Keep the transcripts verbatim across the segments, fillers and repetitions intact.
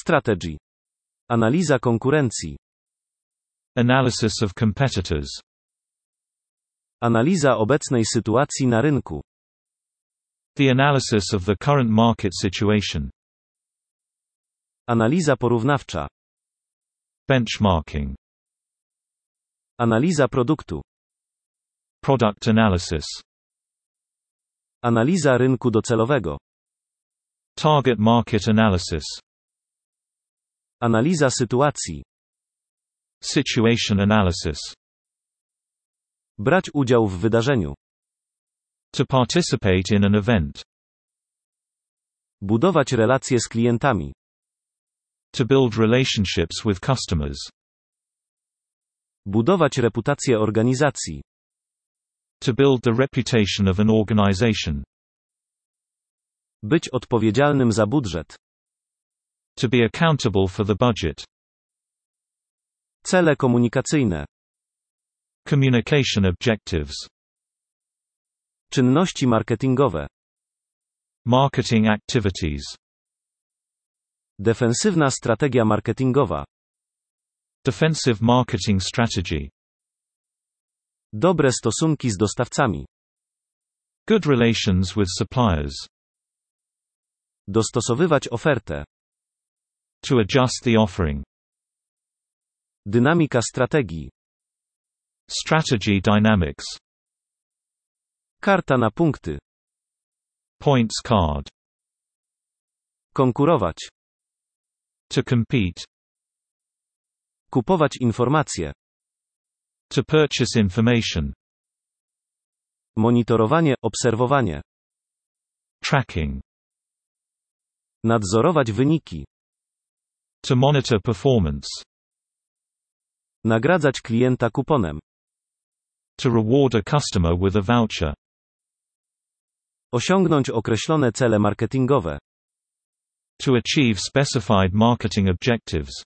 Strategy. Analiza konkurencji. Analysis of competitors. Analiza obecnej sytuacji na rynku. The analysis of the current market situation. Analiza porównawcza. Benchmarking. Analiza produktu. Product analysis. Analiza rynku docelowego. Target market analysis. Analiza sytuacji. Situation analysis. Brać udział w wydarzeniu. To participate in an event. Budować relacje z klientami. To build relationships with customers. Budować reputację organizacji. To build the reputation of an organization. Być odpowiedzialnym za budżet. To be accountable for the budget. Cele komunikacyjne. Communication objectives. Czynności marketingowe. Marketing activities. Defensywna strategia marketingowa. Defensive marketing strategy. Dobre stosunki z dostawcami. Good relations with suppliers. Dostosowywać ofertę. To adjust the offering. Dynamika strategii. Strategy dynamics. Karta na punkty. Points card. Konkurować. To compete. Kupować informacje. To purchase information. Monitorowanie, obserwowanie. Tracking. Nadzorować wyniki. To monitor performance. Nagradzać klienta kuponem. To reward a customer with a voucher. Osiągnąć określone cele marketingowe. To achieve specified marketing objectives.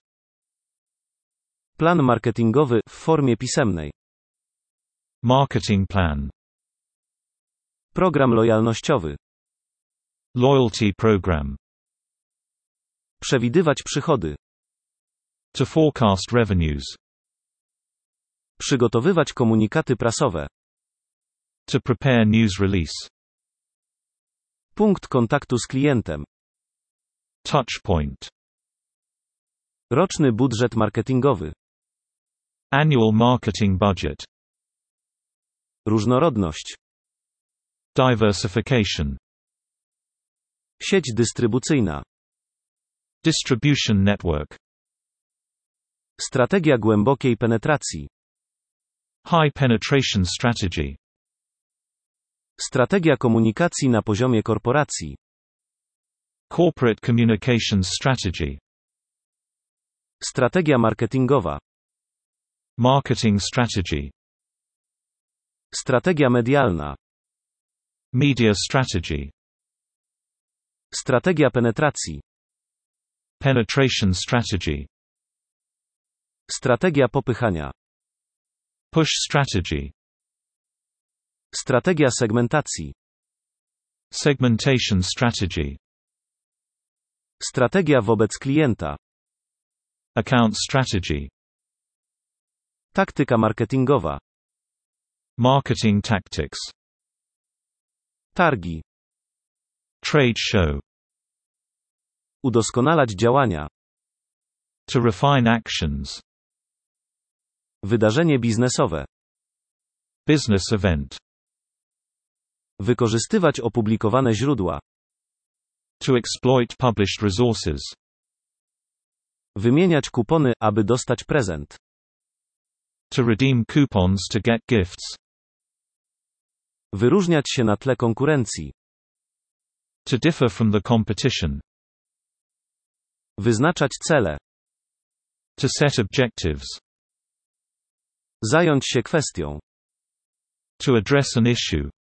Plan marketingowy w formie pisemnej. Marketing plan. Program lojalnościowy. Loyalty program. Przewidywać przychody. To forecast revenues. Przygotowywać komunikaty prasowe. To prepare news release. Punkt kontaktu z klientem. Touch point. Roczny budżet marketingowy. Annual marketing budget. Różnorodność. Diversification. Sieć dystrybucyjna. Distribution network. Strategia głębokiej penetracji. High penetration strategy. Strategia komunikacji na poziomie korporacji. Corporate communications strategy. Strategia marketingowa. Marketing strategy. Strategia medialna. Media strategy. Strategia penetracji. Penetration strategy. Strategia popychania. Push strategy. Strategia segmentacji. Segmentation strategy. Strategia wobec klienta. Account strategy. Taktyka marketingowa. Marketing tactics. Targi. Trade show. Udoskonalać działania. To refine actions. Wydarzenie biznesowe. Business event. Wykorzystywać opublikowane źródła. To exploit published resources. Wymieniać kupony, aby dostać prezent. To redeem coupons to get gifts. Wyróżniać się na tle konkurencji. To differ from the competition. Wyznaczać cele. To set objectives. Zająć się kwestią. To address an issue.